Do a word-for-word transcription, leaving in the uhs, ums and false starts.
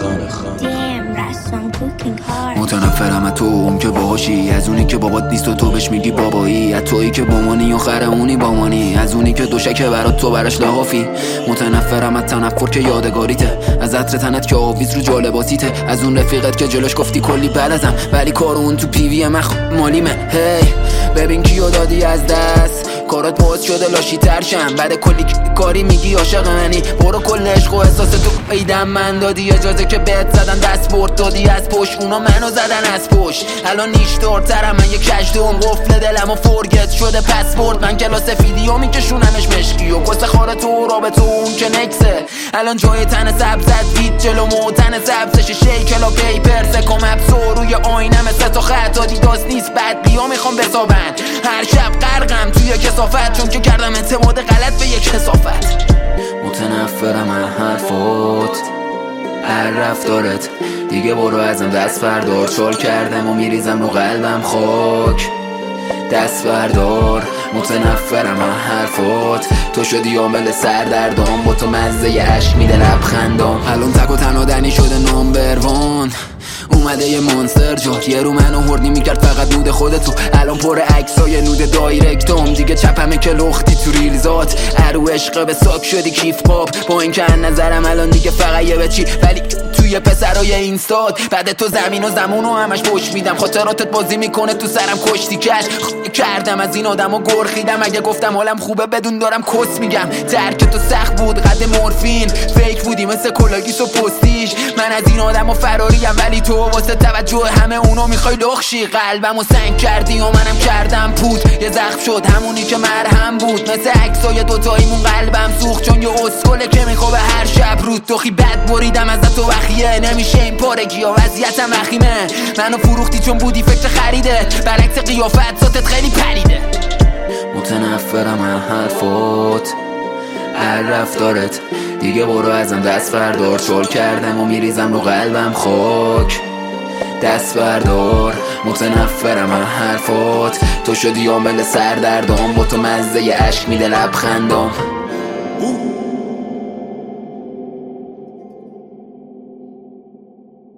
متنفرم از تو اون که باهاشی، از اونی که بابات نیست و تو بهش میگی بابایی، از تویی که بامانی و خرمونی بامانی، از اونی که دوشکه برات تو براش لحافی. متنفرم از تنفر که یادگاریته، از عطر تنت که آویز رو جالباتیته، از اون رفیقت که جلوش گفتی کلی بلدم ولی کار اون تو پیوی مخ مالیمه. هی ببین کیو دادی از دست، کارات باز شده لاشی ترشم، بعد کلی کاری میگی عاشق منی، برو کل عشق و احساس تو ایدم من دادی، اجازه که بهت زدن دست برد دادی از پشت، اونا منو زدن از پشت، الان نیشدارترم من، یه کجدوم قفل دلم و فرگت شده پسورد، من کلاس فیدیو میکشونمش مشکی و کس خار تو رابطه اون که نکسه، الان جای تن سبزت وید جلو موتن سبزش شیکلا پیپرسه کم ابسو روی آینه مثل تو خط داست نیست بعد بیا میخوام بسابن، هر شب غرقم توی کسافت چون که کردم اعتماد غلط به یک کسافت. متنفرم از حرفات هر رفتارت، دیگه برو ازم دست بردار، چال کردم و میریزم رو قلبم خاک، دست بردار. متنفرم از حرفات، تو شدی عامل سردردام، با تو مزه عشق میده لبخندام، الان تک و تنها شده نامبر وان، اومده یه مانستر جات، یه رو منو هردی میکرد فقط نود خودتو، الان پر عکسای نود دایرکتام، دیگه چپمه که لختی تو ریلزات، ارو عشق به ساک شدی کیف پاپ، با این که نظرم الان دیگه فقط یه بچی، ولی توی پسرای اینستاد بعد تو زمین و زمون و همش پشت میدم، خاطراتت بازی میکنه تو سرم کشتی کش کردم از این آدم و گرخیدم، اگه گفتم حالم خوبه بدون دارم کس میگم، درک تو سخت بود قد مورفین، فیک بودی مثل کلاگیس و پستیش، من از این آدم و فراریم ولی تو واسه توجه همه اونو میخوای لخشی، قلبم و سنگ کردی و منم کردم پود، یه زخم شد همونی که مرهم بود، مثل عکسای دوتاییمون قلبم سوخت، چون یه اسکله که میخوابه هر شب رود توخی بد بریدم ازت و وخیه، نمیشه این پارگی و وضعیتم وخیمه، منو فروختی چون بودی فکر خریده، برعکس قیافت ذاتت خیلی پریده. متنفرم از حرفات هر رفتارت، دیگه برو ازم دست بردار، چال کردم و میریزم رو قلبم خاک، دست بردار. متنفرم از حرفات، تو شدی عامل سردردام، با تو مزه عشق میده لبخندام.